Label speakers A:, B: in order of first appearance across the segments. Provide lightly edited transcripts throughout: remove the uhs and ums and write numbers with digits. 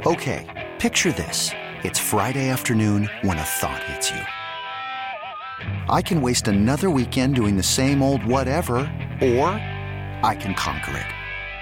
A: Okay, picture this. It's Friday afternoon when a thought hits you. I can waste another weekend doing the same old whatever, or I can conquer it.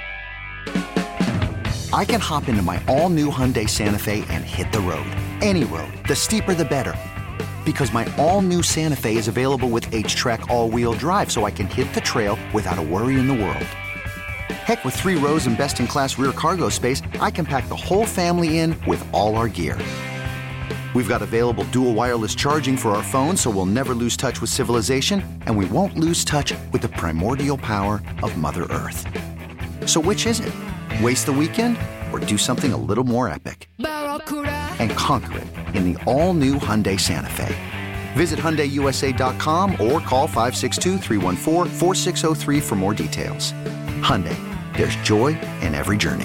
A: I can hop into my all-new Hyundai Santa Fe and hit the road. Any road. The steeper, the better. Because my all-new Santa Fe is available with H-Track all-wheel drive, so I can hit the trail without a worry in the world. Heck, with 3 rows and best-in-class rear cargo space, I can pack the whole family in with all our gear. We've got available dual wireless charging for our phones, so we'll never lose touch with civilization, and we won't lose touch with the primordial power of Mother Earth. So which is it? Waste the weekend or do something a little more epic? And conquer it in the all-new Hyundai Santa Fe. Visit HyundaiUSA.com or call 562-314-4603 for more details. Hyundai, there's joy in every journey.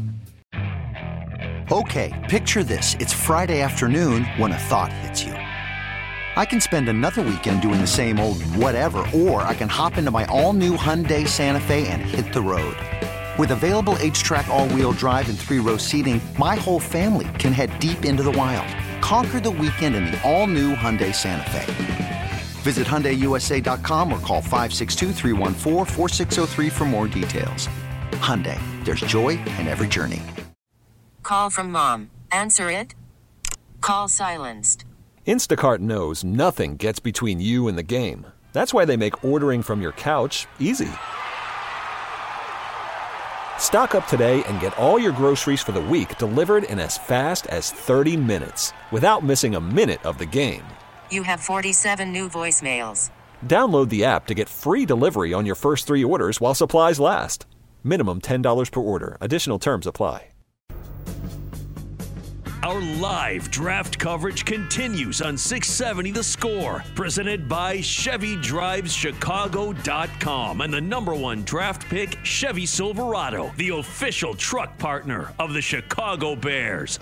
A: Okay, picture this. It's Friday afternoon when a thought hits you. I can spend another weekend doing the same old whatever, or I can hop into my all-new Hyundai Santa Fe and hit the road. With available H-Track all-wheel drive and 3-row seating, my whole family can head deep into the wild. Conquer the weekend in the all-new Hyundai Santa Fe. Visit HyundaiUSA.com or call 562-314-4603 for more details. Hyundai, there's joy in every journey.
B: Call from mom. Answer it. Call silenced.
C: Instacart knows nothing gets between you and the game. That's why they make ordering from your couch easy. Stock up today and get all your groceries for the week delivered in as fast as 30 minutes without missing a minute of the game.
B: You have 47 new voicemails.
C: Download the app to get free delivery on your first 3 orders while supplies last. Minimum $10 per order. Additional terms apply.
D: Our live draft coverage continues on 670 The Score, presented by ChevyDrivesChicago.com and the #1 draft pick, Chevy Silverado, the official truck partner of the Chicago Bears.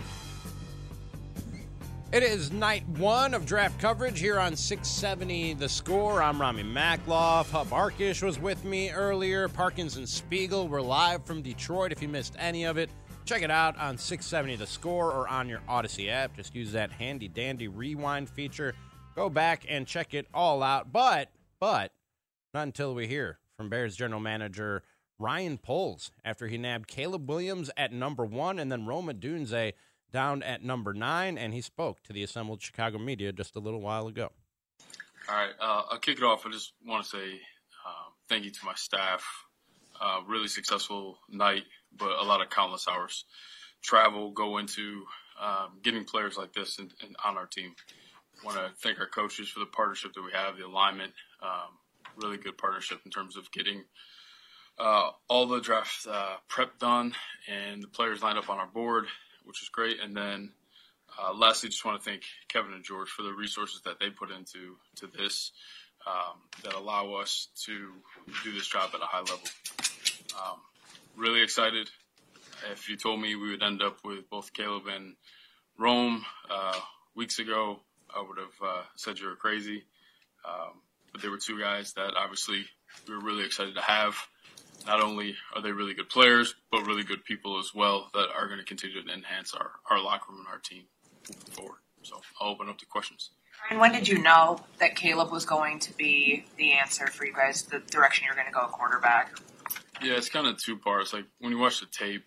E: It is night 1 of draft coverage here on 670 The Score. I'm Rami Makloff. Hub Arkish was with me earlier. Parkins and Spiegel were live from Detroit. If you missed any of it, check it out on 670 The Score or on your Odyssey app. Just use that handy-dandy rewind feature. Go back and check it all out. But, not until we hear from Bears general manager Ryan Poles after he nabbed Caleb Williams at number 1 and then Rome Odunze down at number 9, and he spoke to the assembled Chicago media just a little while ago.
F: All right, I'll kick it off. I just want to say thank you to my staff. Really successful night, but a lot of countless hours. Travel, go into getting players like this and on our team. I want to thank our coaches for the partnership that we have, the alignment, really good partnership in terms of getting all the draft prep done and the players lined up on our board, which is great. And then lastly, just want to thank Kevin and George for the resources that they put into this that allow us to do this job at a high level. Really excited. If you told me we would end up with both Caleb and Rome weeks ago, I would have said you were crazy. But they were 2 guys that obviously we were really excited to have. Not only are they really good players, but really good people as well that are going to continue to enhance our locker room and our team moving forward. So I'll open up to questions.
G: And when did you know that Caleb was going to be the answer for you guys, the direction you're going to go at quarterback?
F: Yeah, it's kind of 2 parts. Like when you watch the tape,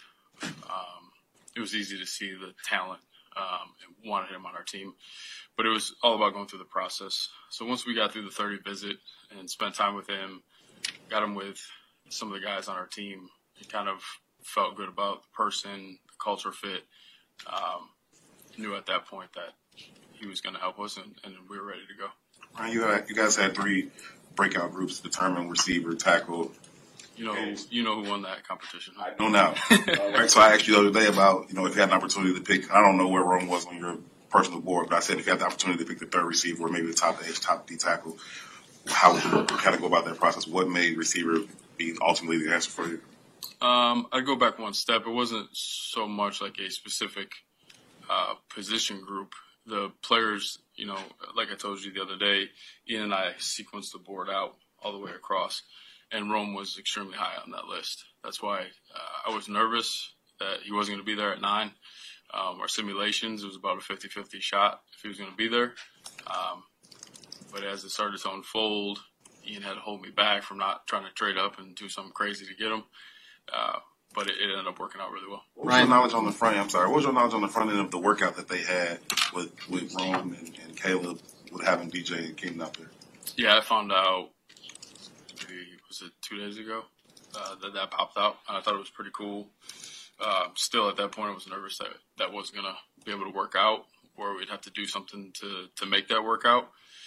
F: it was easy to see the talent and wanted him on our team. But it was all about going through the process. So once we got through the 30 visit and spent time with him, got him with some of the guys on our team, he kind of felt good about the person, the culture fit. Knew at that point that he was going to help us, and we were ready to go.
H: You guys had 3 breakout groups determined receiver, tackle.
F: You know who won that competition.
H: I know now. Right, so I asked you the other day about, if you had an opportunity to pick, I don't know where Rome was on your personal board, but I said if you had the opportunity to pick the 3rd receiver or maybe the top edge, top D tackle, how would you kind of go about that process? What made receiver be ultimately the answer for you?
F: I'd go back one step. It wasn't so much like a specific position group. The players, like I told you the other day, Ian and I sequenced the board out all the way across, and Rome was extremely high on that list. That's why I was nervous that he wasn't going to be there at 9. Our simulations, it was about a 50-50 shot if he was going to be there. But as it started to unfold, Ian had to hold me back from not trying to trade up and do something crazy to get him. But it ended up working out really well.
H: What was your knowledge on the front? I'm sorry. What was your knowledge on the front end of the workout that they had with Rome and Caleb with having DJ and Keenan out there?
F: Yeah, I found out, was it 2 days ago, that popped out. And I thought it was pretty cool. Still, at that point, I was nervous that wasn't going to be able to work out, or we'd have to do something to make that work out.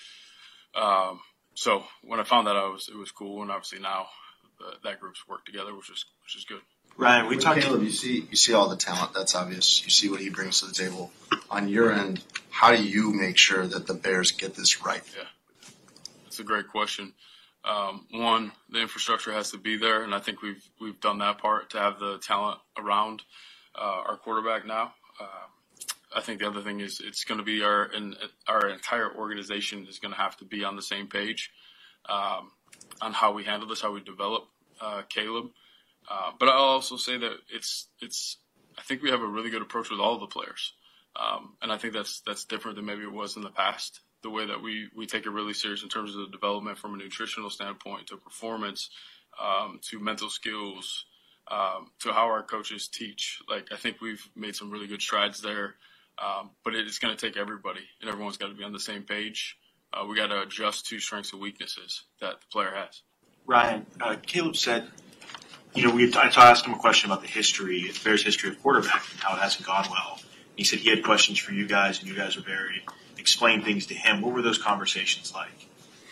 F: So when I found that out, it was cool. And obviously now that group's worked together, which is good.
I: Ryan, we talked.
J: Caleb, you see all the talent. That's obvious. You see what he brings to the table. On your end, how do you make sure that the Bears get this right?
F: Yeah, that's a great question. One, the infrastructure has to be there, and I think we've done that part to have the talent around our quarterback now. I think the other thing is it's going to be our entire organization is going to have to be on the same page on how we handle this, how we develop Caleb. But I'll also say that I think we have a really good approach with all the players. And I think that's different than maybe it was in the past. The way that we take it really serious in terms of the development from a nutritional standpoint to performance, to mental skills, to how our coaches teach. Like, I think we've made some really good strides there. But it's going to take everybody, and everyone's got to be on the same page. We got to adjust to strengths and weaknesses that the player has.
I: Ryan, Caleb said, I asked him a question about the Bears' history of quarterback and how it hasn't gone well. He said he had questions for you guys, and you guys explained things to him. What were those conversations like?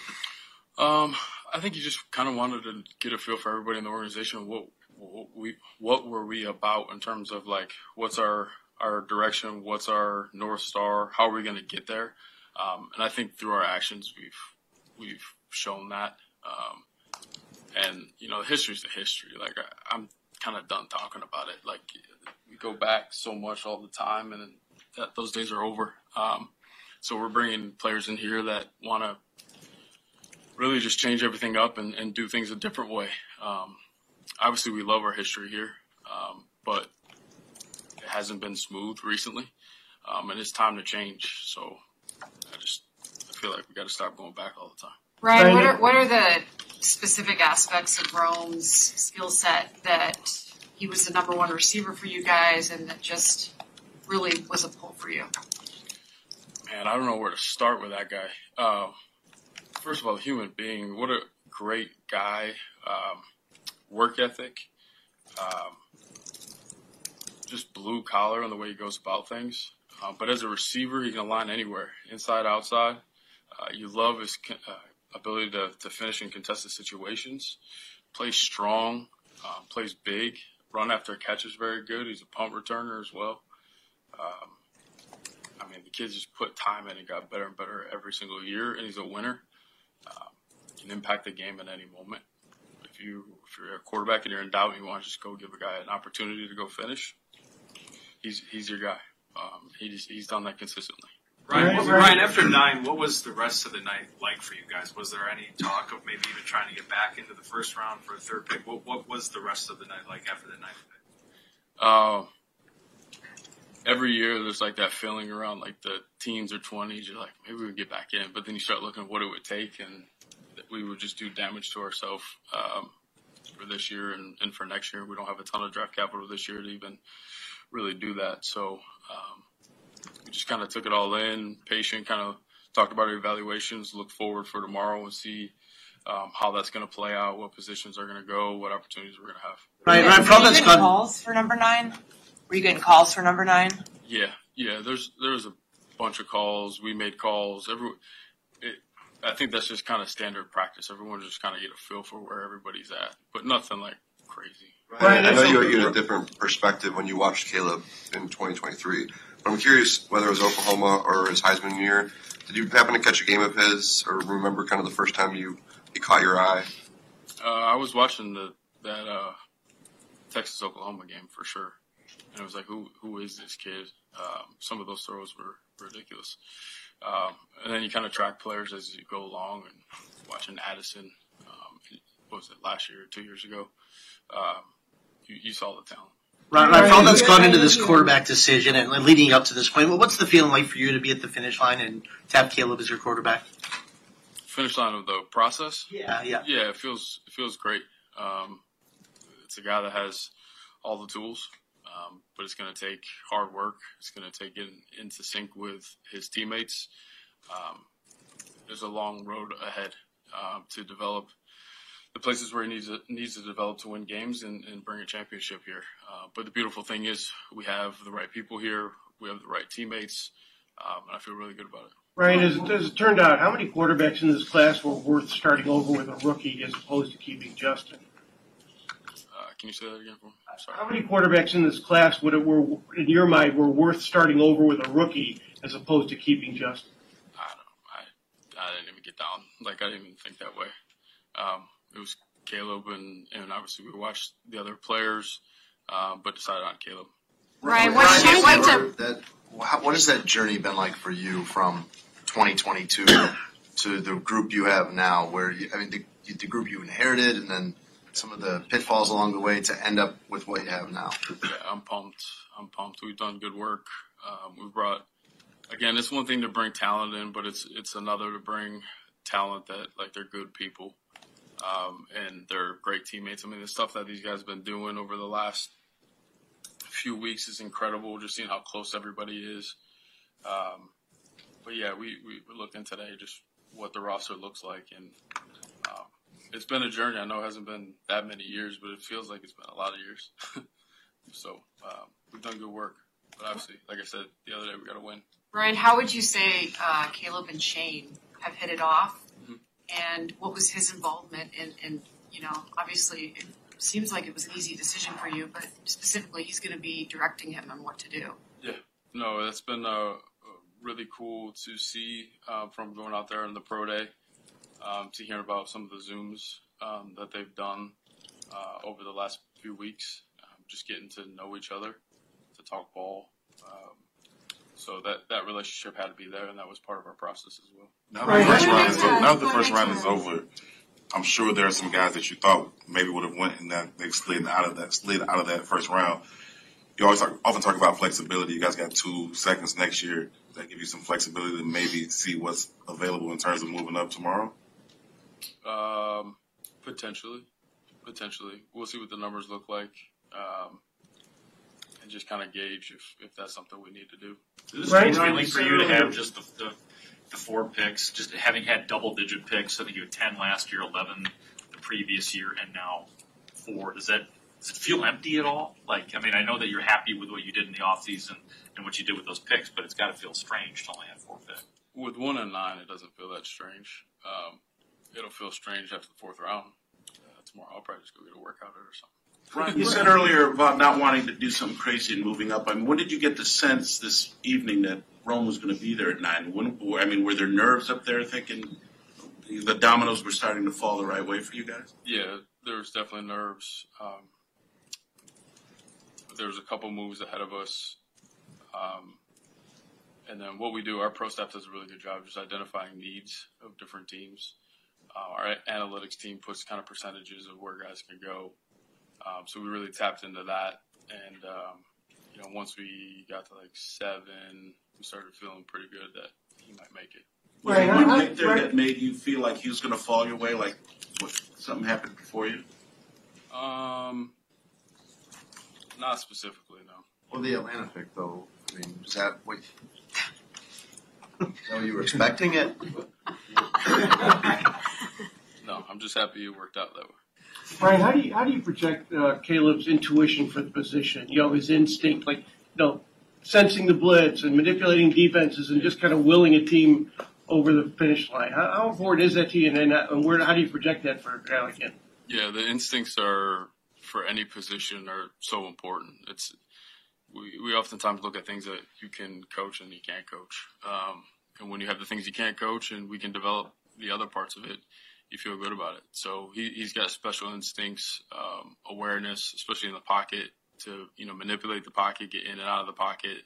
F: I think he just kind of wanted to get a feel for everybody in the organization. What were we about in terms of, like, what's our direction, what's our North Star, how are we going to get there? And I think through our actions, we've shown that. And, history's the history. Like, I'm kind of done talking about it. Like, we go back so much all the time, and those days are over. So we're bringing players in here that want to really just change everything up and do things a different way. Obviously, we love our history here, but it hasn't been smooth recently, and it's time to change. So I feel like we got to stop going back all the time.
G: Ryan, what are the specific aspects of Rome's skill set that he was the number one receiver for you guys and that just really was a pull for you?
F: Man, I don't know where to start with that guy. First of all, human being, what a great guy. Work ethic, just blue collar in the way he goes about things. But as a receiver, he can align anywhere, inside, outside. You love his ability to finish in contested situations, plays strong, plays big, run after catch is very good. He's a punt returner as well. The kid's just put time in and got better and better every single year, and he's a winner. Can impact the game at any moment. If you're a quarterback and you're in doubt and you want to just go give a guy an opportunity to go finish, he's your guy. He's done that consistently.
K: Ryan, after 9, what was the rest of the night like for you guys? Was there any talk of maybe even trying to get back into the first round for a third pick? What was the rest of the night like after the 9th pick?
F: Every year there's like that feeling around like the teens or 20s. You're like, maybe we would get back in. But then you start looking at what it would take, and we would just do damage to ourselves for this year and for next year. We don't have a ton of draft capital this year to even really do that. So we just kind of took it all in, patient, kind of talked about our evaluations, look forward for tomorrow and see how that's going to play out, what positions are going to go, what opportunities we're going to have.
G: Ryan, were you getting calls for number 9? Were you getting calls for number 9?
F: Yeah. There's a bunch of calls. We made calls. I think that's just kind of standard practice. Everyone just kind of get a feel for where everybody's at, but nothing like crazy.
L: Ryan, I know you had a different perspective when you watched Caleb in 2023. But I'm curious whether it was Oklahoma or his Heisman year. Did you happen to catch a game of his, or remember kind of the first time he caught your eye?
F: I was watching that Texas-Oklahoma game for sure. And it was like, who is this kid? Some of those throws were ridiculous. And then you kind of track players as you go along, and watching Addison, what was it, last year or 2 years ago? You saw the talent.
M: Ryan, for all that's gone into this quarterback decision and leading up to this point, what's the feeling like for you to be at the finish line and to have Caleb as your quarterback?
F: Finish line of the process?
M: Yeah.
F: Yeah, it feels great. It's a guy that has all the tools, but it's going to take hard work. It's going to take getting into sync with his teammates. There's a long road ahead to develop the places where he needs to develop to win games and bring a championship here. But the beautiful thing is we have the right people here. We have the right teammates, and I feel really good about it.
N: Ryan, as it turned out, how many quarterbacks in this class were worth starting over with a rookie as opposed to keeping Justin?
F: Can you say that again for me? I'm sorry.
N: How many quarterbacks in this class were, in your mind, were worth starting over with a rookie as opposed to keeping Justin?
F: I didn't even get down. I didn't even think that way. It was Caleb, and obviously we watched the other players, but decided on Caleb.
G: Ryan,
J: what has that journey been like for you from 2022 to the group you have now? The group you inherited, and then some of the pitfalls along the way to end up with what you have now.
F: Yeah, I'm pumped. We've done good work. We've brought, again, it's one thing to bring talent in, but it's another to bring talent that they're good people. And they're great teammates. I mean, the stuff that these guys have been doing over the last few weeks is incredible, just seeing how close everybody is. But yeah, we're looking today just what the roster looks like. And it's been a journey. I know it hasn't been that many years, but it feels like it's been a lot of years. So we've done good work. But obviously, like I said the other day, we got to win.
G: Ryan, how would you say Caleb and Shane have hit it off? And what was his involvement in obviously it seems like it was an easy decision for you, but specifically he's going to be directing him on what to do. Yeah,
F: no, that's been really cool to see from going out there in the pro day, to hear about some of the Zooms that they've done over the last few weeks, just getting to know each other, to talk ball. So that relationship had to be there, and that was part of our process as well.
H: Now that the first round is over, I'm sure there are some guys that you thought maybe would have went and that they slid out of that first round. You often talk about flexibility. You guys got 2 seconds next year that give you some flexibility to maybe see what's available in terms of moving up tomorrow.
F: Potentially. We'll see what the numbers look like. And just kind of gauge if that's something we need to do.
O: Is this a feeling for you to have just the 4 picks, just having had double-digit picks? I think you had 10 last year, 11 the previous year, and now 4. Does it feel empty at all? I know that you're happy with what you did in the offseason and what you did with those picks, but it's got to feel strange to only have 4 picks.
F: With 1 and 9, it doesn't feel that strange. It'll feel strange after the 4th round. Tomorrow I'll probably just go get a workout or something.
P: Ryan, you said earlier about not wanting to do something crazy and moving up. When did you get the sense this evening that Rome was going to be there at 9? Were there nerves up there thinking the dominoes were starting to fall the right way for you guys?
F: Yeah, there was definitely nerves. There was a couple moves ahead of us. And then what we do, our pro staff does a really good job just identifying needs of different teams. Our analytics team puts kind of percentages of where guys can go. So we really tapped into that. And, once we got to 7, we started feeling pretty good that he might make it.
P: Was there one pick there that made you feel like he was going to fall your way? Like something happened before you?
F: Not specifically, no.
J: Well, the Atlanta pick, though, is that what you were expecting it?
F: No, I'm just happy it worked out that way.
N: Brian, how do you project Caleb's intuition for the position? His instinct, sensing the blitz and manipulating defenses and just kind of willing a team over the finish line. How important is that to you? And how do you project that for a guy like him?
F: Yeah, the instincts are for any position are so important. We oftentimes look at things that you can coach and you can't coach. And when you have the things you can't coach and we can develop the other parts of it, you feel good about it. So he's got special instincts, awareness, especially in the pocket, to manipulate the pocket, get in and out of the pocket.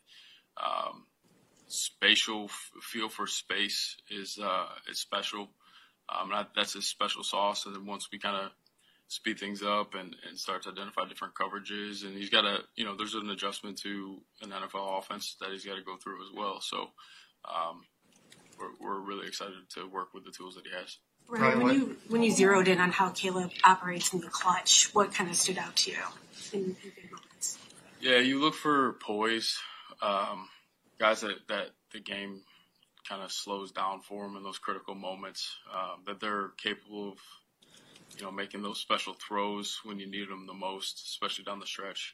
F: Spatial feel for space is special. That's his special sauce. And then once we kind of speed things up and start to identify different coverages. And he's got to, there's an adjustment to an NFL offense that he's got to go through as well. So we're really excited to work with the tools that he has.
Q: Ryan, when you zeroed in on how Caleb operates in the clutch, what kind of stood out to you in big moments?
F: Yeah, you look for poise, guys that the game kind of slows down for them in those critical moments, that they're capable of, making those special throws when you need them the most, especially down the stretch.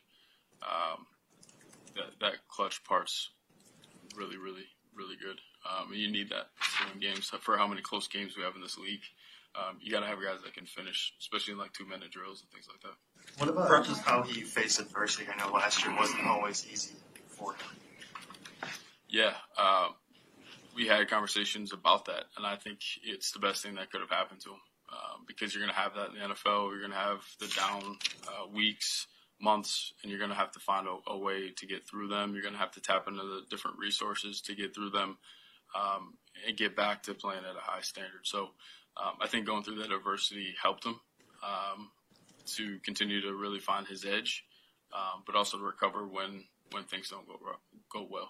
F: That clutch part's really, really, really good. And you need that in games. For how many close games we have in this league, you got to have guys that can finish, especially in like 2-minute drills and things like that.
R: What about just how he faced adversity? I know last year wasn't always easy for him.
F: Yeah, we had conversations about that, and I think it's the best thing that could have happened to him because you're going to have that in the NFL. You're going to have the down weeks, months, and you're going to have to find a way to get through them. You're going to have to tap into the different resources to get through them and get back to playing at a high standard. So I think going through that adversity helped him to continue to really find his edge, but also to recover when things don't go well.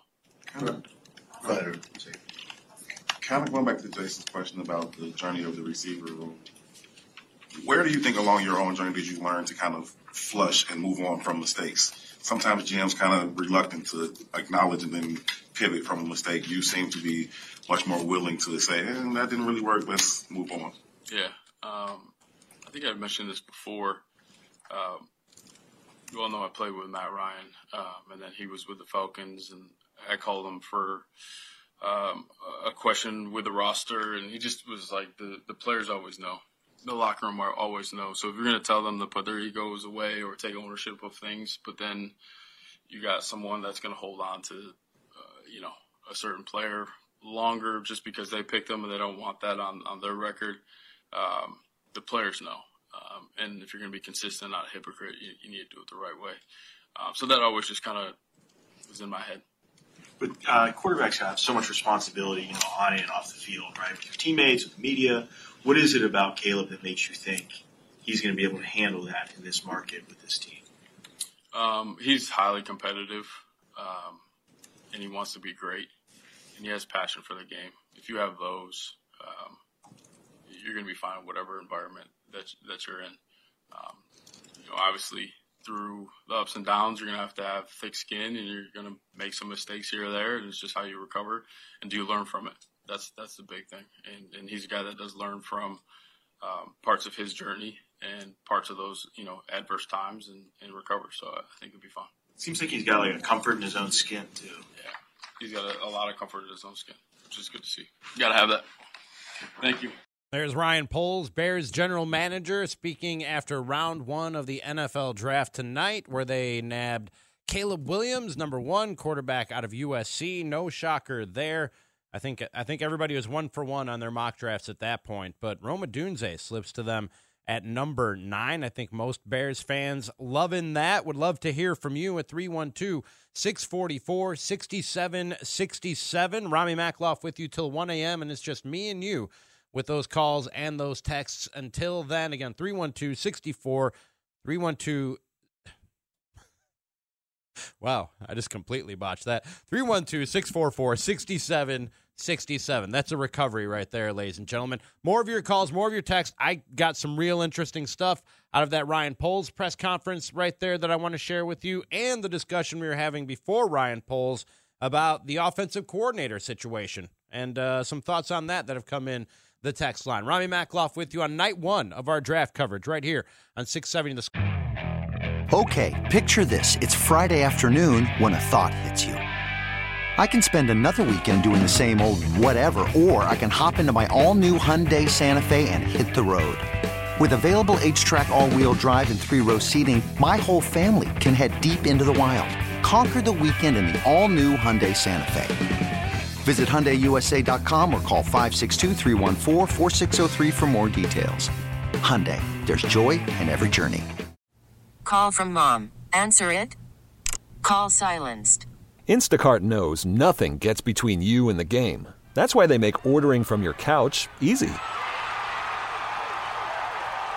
H: Kind of going back to Jason's question about the journey of the receiver room, where do you think along your own journey did you learn to kind of flush and move on from mistakes? Sometimes GM's kind of reluctant to acknowledge and then pivot from a mistake. You seem to be much more willing to say, that didn't really work, let's move on.
F: Yeah. I think I've mentioned this before. You all know I played with Matt Ryan, and then he was with the Falcons, and I called him for a question with the roster, and he just was like, the players always know. The locker room always know. So if you're going to tell them to put their egos away or take ownership of things, but then you got someone that's going to hold on to, a certain player longer just because they picked them and they don't want that on their record, the players know. And if you're going to be consistent, not a hypocrite, you need to do it the right way. So that always just kind of was in my head.
I: But quarterbacks have so much responsibility, on and off the field, right? With your teammates, with the media. What is it about Caleb that makes you think he's going to be able to handle that in this market with this team?
F: He's highly competitive, and he wants to be great, and he has passion for the game. If you have those, you're going to be fine in whatever environment that you're in. Obviously, through the ups and downs, you're going to have thick skin, and you're going to make some mistakes here or there, and it's just how you recover, and do you learn from it? That's the big thing, and he's a guy that does learn from parts of his journey and parts of those adverse times and recover. So I think it'll be fine.
I: Seems like he's got like a comfort in his own skin too.
F: Yeah, he's got a lot of comfort in his own skin, which is good to see. You got to have that. Thank you.
E: There's Ryan Poles, Bears general manager, speaking after round 1 of the NFL draft tonight, where they nabbed Caleb Williams, number 1 quarterback out of USC. No shocker there. I think everybody was 1 for 1 on their mock drafts at that point, but Rome Odunze slips to them at number 9. I think most Bears fans loving that. Would love to hear from you at 312-644-6767. Rami Makloff with you till 1 a.m., and it's just me and you with those calls and those texts. Until then, again, 312-64, 312. Wow, I just completely botched that. 312-644-6767. That's a recovery right there, ladies and gentlemen. More of your calls, more of your texts. I got some real interesting stuff out of that Ryan Poles press conference right there that I want to share with you, and the discussion we were having before Ryan Poles about the offensive coordinator situation, and some thoughts on that have come in the text line. Rami Makloff with you on night 1 of our draft coverage right here on 670 The Score.
A: Okay, picture this. It's Friday afternoon when a thought hits you. I can spend another weekend doing the same old whatever, or I can hop into my all-new Hyundai Santa Fe and hit the road. With available H-Track all-wheel drive and 3-row seating, my whole family can head deep into the wild. Conquer the weekend in the all-new Hyundai Santa Fe. Visit HyundaiUSA.com or call 562-314-4603 for more details. Hyundai, there's joy in every journey.
B: Call from mom. Answer it. Call silenced.
C: Instacart knows nothing gets between you and the game. That's why they make ordering from your couch easy.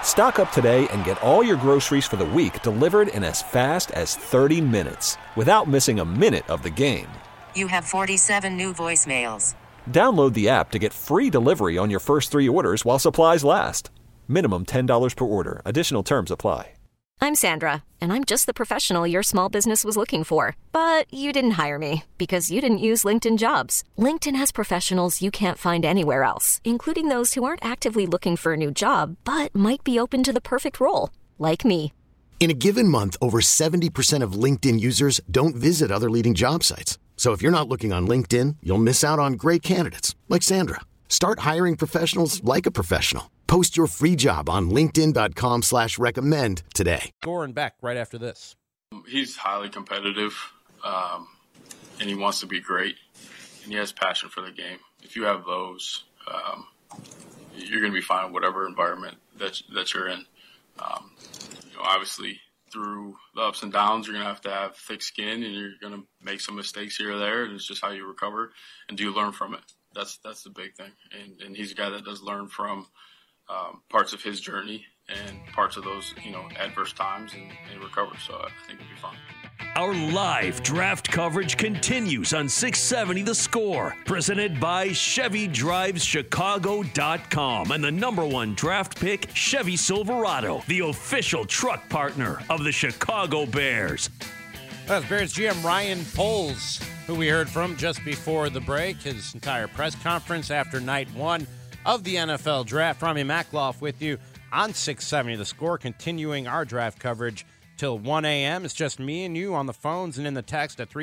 C: Stock up today and get all your groceries for the week delivered in as fast as 30 minutes without missing a minute of the game.
B: You have 47 new voicemails.
C: Download the app to get free delivery on your first 3 orders while supplies last. Minimum $10 per order. Additional terms apply.
S: I'm Sandra, and I'm just the professional your small business was looking for. But you didn't hire me because you didn't use LinkedIn Jobs. LinkedIn has professionals you can't find anywhere else, including those who aren't actively looking for a new job, but might be open to the perfect role, like me.
T: In a given month, over 70% of LinkedIn users don't visit other leading job sites. So if you're not looking on LinkedIn, you'll miss out on great candidates like Sandra. Start hiring professionals like a professional. Post your free job on linkedin.com/recommend today.
E: Goran back right after this.
F: He's highly competitive, and he wants to be great, and he has passion for the game. If you have those, you're going to be fine in whatever environment that you're in. Obviously, through the ups and downs, you're going to have thick skin, and you're going to make some mistakes here or there, and it's just how you recover, and do you learn from it? That's the big thing, and he's a guy that does learn from parts of his journey and parts of those, adverse times and recover. So I think it'll be fine.
D: Our live draft coverage continues on 670 The Score, presented by ChevyDrivesChicago.com and the #1 draft pick, Chevy Silverado, the official truck partner of the Chicago Bears.
E: That's Bears GM Ryan Poles, who we heard from just before the break, his entire press conference after night 1 of the NFL Draft. Rami Makloff with you on 670 The Score, continuing our draft coverage till 1 a.m. It's just me and you on the phones and in the text at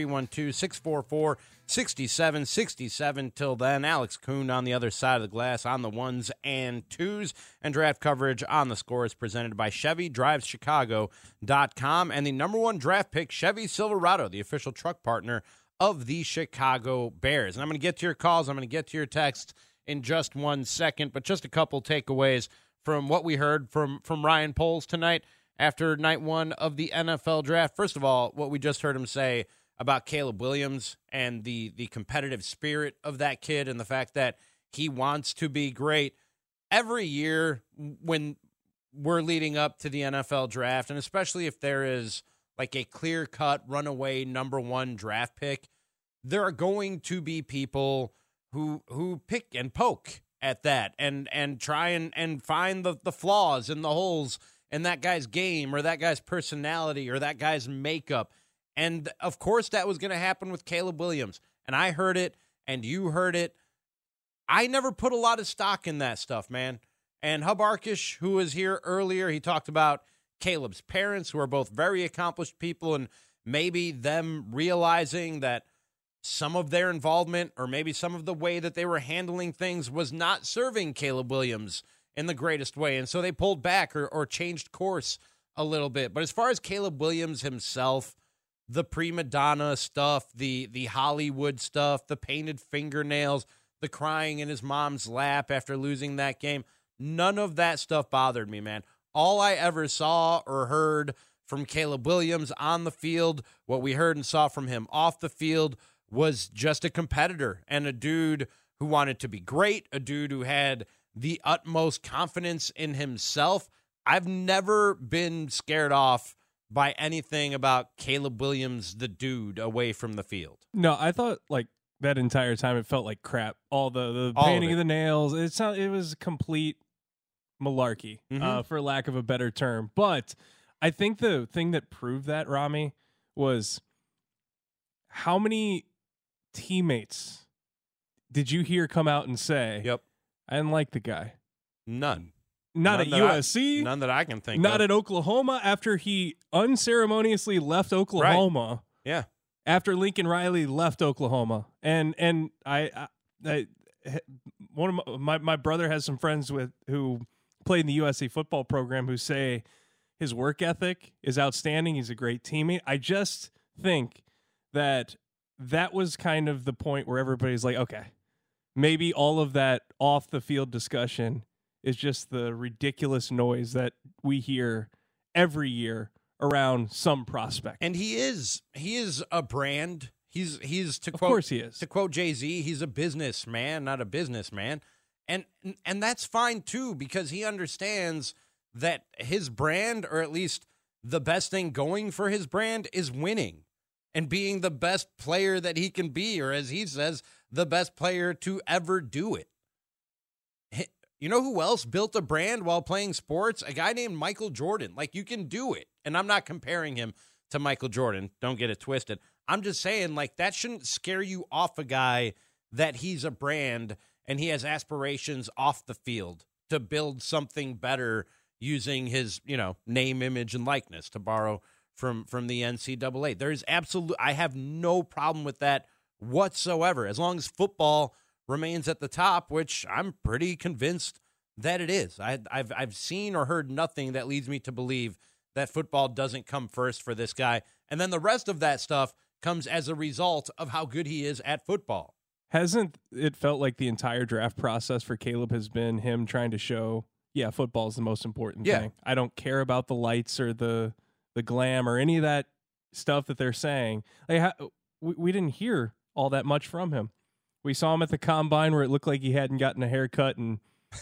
E: 312-644-6767. Till then, Alex Kuhn on the other side of the glass on the ones and twos. And draft coverage on The Score is presented by ChevyDrivesChicago.com and the #1 draft pick, Chevy Silverado, the official truck partner of the Chicago Bears. And I'm going to get to your calls. I'm going to get to your texts in just 1 second, but just a couple takeaways from what we heard from Ryan Poles tonight after night 1 of the NFL Draft. First of all, what we just heard him say about Caleb Williams and the competitive spirit of that kid and the fact that he wants to be great. Every year when we're leading up to the NFL Draft, and especially if there is like a clear-cut runaway #1 draft pick, there are going to be people who pick and poke at that and try and find the flaws and the holes in that guy's game or that guy's personality or that guy's makeup. And, of course, that was going to happen with Caleb Williams. And I heard it, and you heard it. I never put a lot of stock in that stuff, man. And Hub Arkish, who was here earlier, he talked about Caleb's parents, who are both very accomplished people, and maybe them realizing that some of their involvement or maybe some of the way that they were handling things was not serving Caleb Williams in the greatest way. And so they pulled back or changed course a little bit. But as far as Caleb Williams himself, the prima donna stuff, the Hollywood stuff, the painted fingernails, the crying in his mom's lap after losing that game, none of that stuff bothered me, man. All I ever saw or heard from Caleb Williams on the field, what we heard and saw from him off the field, was just a competitor and a dude who wanted to be great, a dude who had the utmost confidence in himself. I've never been scared off by anything about Caleb Williams, the dude, away from the field.
U: No, I thought like that entire time it felt like crap. All the painting of the nails. It was complete malarkey, for lack of a better term. But I think the thing that proved that, Rami, was how many teammates did you hear come out and say, "Yep, I didn't like the guy"?
E: None.
U: Not at USC.
E: None that I can think of.
U: Not at Oklahoma after he unceremoniously left Oklahoma.
E: Right. Yeah.
U: After Lincoln Riley left Oklahoma. And I one of my brother has some friends who played in the USC football program who say his work ethic is outstanding. He's a great teammate. I just think that was kind of the point where everybody's like, okay, maybe all of that off the field discussion is just the ridiculous noise that we hear every year around some prospect.
E: And he is a brand. He's to quote,
U: of course he is.
E: To quote Jay-Z, he's a businessman, not a businessman. And that's fine too, because he understands that his brand, or at least the best thing going for his brand, is winning and being the best player that he can be, or as he says, the best player to ever do it. You know who else built a brand while playing sports? A guy named Michael Jordan. Like, you can do it. And I'm not comparing him to Michael Jordan. Don't get it twisted. I'm just saying, like, that shouldn't scare you off a guy that he's a brand and he has aspirations off the field to build something better using his, name, image, and likeness, to borrow from the NCAA. I have no problem with that whatsoever, as long as football remains at the top, which I'm pretty convinced that it is. I've seen or heard nothing that leads me to believe that football doesn't come first for this guy. And then the rest of that stuff comes as a result of how good he is at football.
U: Hasn't it felt like the entire draft process for Caleb has been him trying to show, football is the most important thing. I don't care about the lights or the glam or any of that stuff that they're saying. We didn't hear all that much from him. We saw him at the combine where it looked like he hadn't gotten a haircut in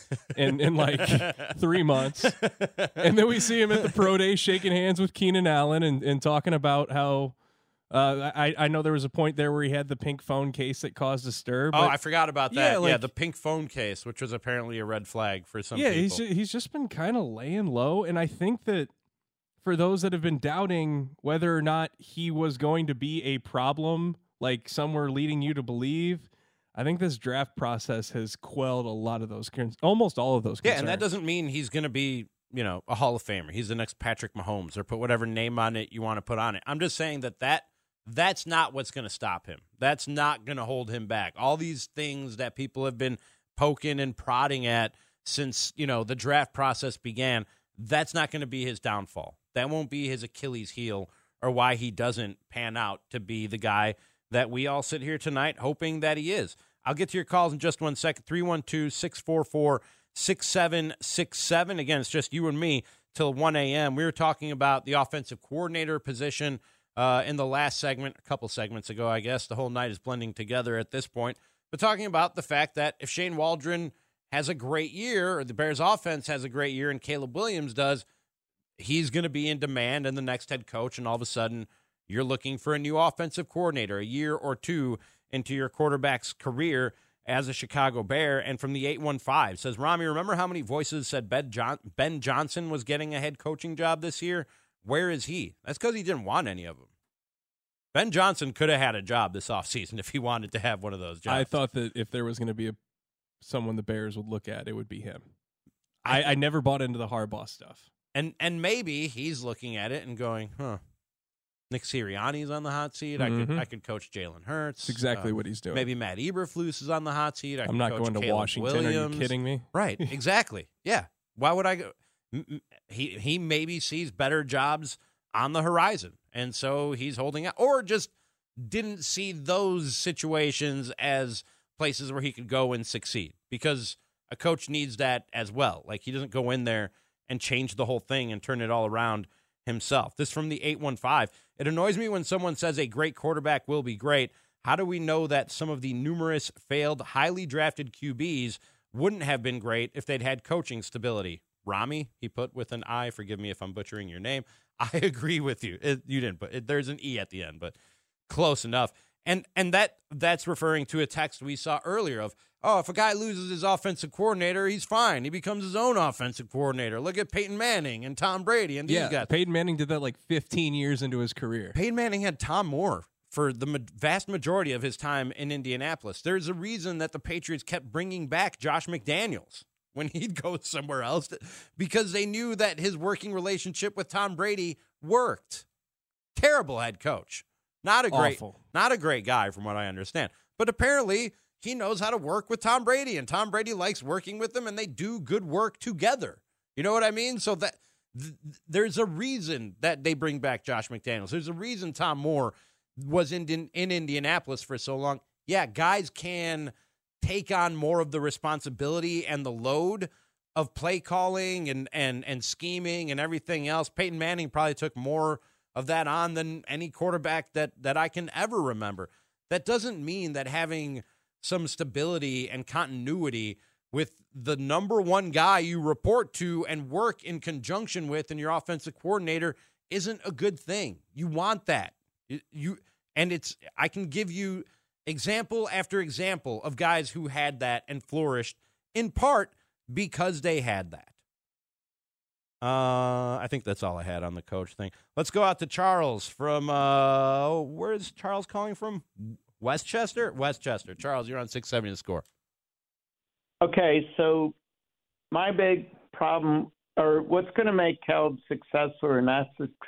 U: like 3 months. And then we see him at the pro day shaking hands with Keenan Allen and talking about how I know there was a point there where he had the pink phone case that caused a stir. But
E: I forgot about that. The pink phone case, which was apparently a red flag for some people.
U: He's just been kind of laying low. And I think that for those that have been doubting whether or not he was going to be a problem, like some were leading you to believe, I think this draft process has quelled a lot of those, almost all of those concerns.
E: Yeah, and that doesn't mean he's going to be, a Hall of Famer. He's the next Patrick Mahomes, or put whatever name on it you want to put on it. I'm just saying that's not what's going to stop him. That's not going to hold him back. All these things that people have been poking and prodding at since, the draft process began, that's not going to be his downfall. That won't be his Achilles heel or why he doesn't pan out to be the guy that we all sit here tonight hoping that he is. I'll get to your calls in just 1 second. 312-644-6767. Again, it's just you and me till 1 a.m. We were talking about the offensive coordinator position in the last segment, a couple segments ago, I guess. The whole night is blending together at this point. But talking about the fact that if Shane Waldron has a great year, or the Bears offense has a great year, and Caleb Williams does, he's going to be in demand and the next head coach, and all of a sudden you're looking for a new offensive coordinator a year or two into your quarterback's career as a Chicago Bear. And from the 815 says, Rami, remember how many voices said Ben Johnson was getting a head coaching job this year? Where is he? That's because he didn't want any of them. Ben Johnson could have had a job this offseason if he wanted to have one of those jobs.
U: I thought that if there was going to be someone the Bears would look at, it would be him. I never bought into the Harbaugh stuff.
E: And maybe he's looking at it and going, Nick Sirianni's on the hot seat.
U: Mm-hmm.
E: I could coach Jalen Hurts.
U: That's exactly what he's doing.
E: Maybe Matt Eberflus is on the hot seat.
U: I'm not going to
E: Caleb
U: Washington.
E: Williams.
U: Are you kidding me?
E: Right, exactly. Yeah. Why would I go? He maybe sees better jobs on the horizon, and so he's holding out, or just didn't see those situations as places where he could go and succeed, because a coach needs that as well. Like, he doesn't go in there and change the whole thing and turn it all around himself. This from the 815. It annoys me when someone says a great quarterback will be great. How do we know that some of the numerous failed, highly drafted QBs wouldn't have been great if they'd had coaching stability? Rami, he put with an I. Forgive me if I'm butchering your name. I agree with you. You didn't put there's an E at the end, but close enough. And that's referring to a text we saw earlier of, if a guy loses his offensive coordinator, he's fine. He becomes his own offensive coordinator. Look at Peyton Manning and Tom Brady and these guys.
U: Peyton Manning did that like 15 years into his career.
E: Peyton Manning had Tom Moore for the vast majority of his time in Indianapolis. There's a reason that the Patriots kept bringing back Josh McDaniels when he'd go somewhere else, because they knew that his working relationship with Tom Brady worked. Terrible head coach. Not a great guy from what I understand. But apparently he knows how to work with Tom Brady, and Tom Brady likes working with him, and they do good work together. You know what I mean? So that there's a reason that they bring back Josh McDaniels. There's a reason Tom Moore was in Indianapolis for so long. Yeah, guys can take on more of the responsibility and the load of play calling and scheming and everything else. Peyton Manning probably took more of that on than any quarterback that I can ever remember. That doesn't mean that having some stability and continuity with the number one guy you report to and work in conjunction with and your offensive coordinator isn't a good thing. You want that. I can give you example after example of guys who had that and flourished in part because they had that. I think that's all I had on the coach thing. Let's go out to Charles from, where is Charles calling from? Westchester? Westchester. Charles, you're on 670 The Score.
K: Okay, so my big problem, or what's going to make Caleb successful or not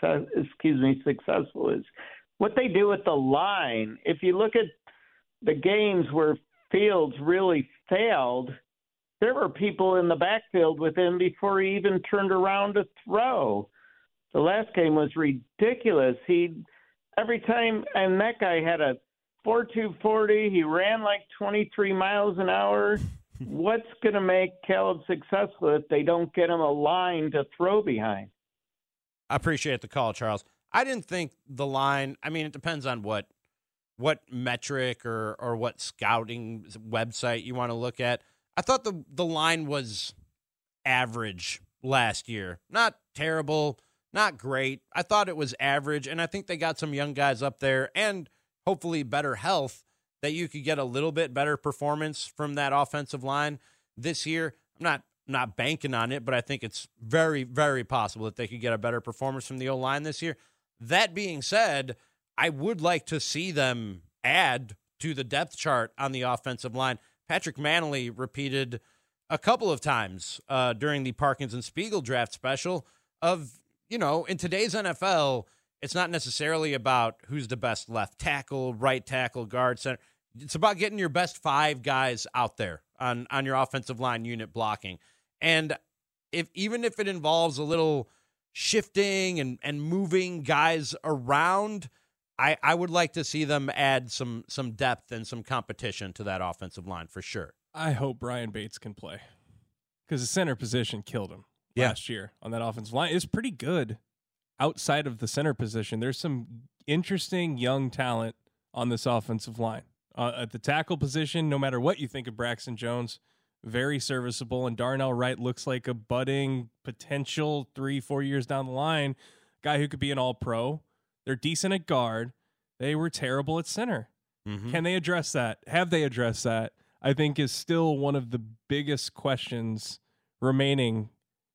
K: successful is what they do with the line. If you look at the games where Fields really failed, there were people in the backfield with him before he even turned around to throw. The last game was ridiculous. Every time, and that guy had a 4.240. He ran like 23 miles an hour. What's going to make Caleb successful if they don't get him a line to throw behind?
E: I appreciate the call, Charles. I didn't think the line, I mean, it depends on what metric or what scouting website you want to look at. I thought the line was average last year. Not terrible, not great. I thought it was average, and I think they got some young guys up there and hopefully better health that you could get a little bit better performance from that offensive line this year. I'm not banking on it, but I think it's very, very possible that they could get a better performance from the O-line this year. That being said, I would like to see them add to the depth chart on the offensive line. Patrick Manley repeated a couple of times during the Parkins and Spiegel draft special of, in today's NFL, it's not necessarily about who's the best left tackle, right tackle, guard, center. It's about getting your best 5 guys out there on your offensive line unit blocking. And even if it involves a little shifting and moving guys around, I would like to see them add some depth and some competition to that offensive line for sure.
U: I hope Brian Bates can play because the center position killed him last year on that offensive line. It's pretty good outside of the center position. There's some interesting young talent on this offensive line. At the tackle position, no matter what you think of Braxton Jones, very serviceable, and Darnell Wright looks like a budding potential 3-4 years down the line guy who could be an all-pro. They're decent at guard. They were terrible at center. Mm-hmm. Can they address that? Have they addressed that? I think is still one of the biggest questions remaining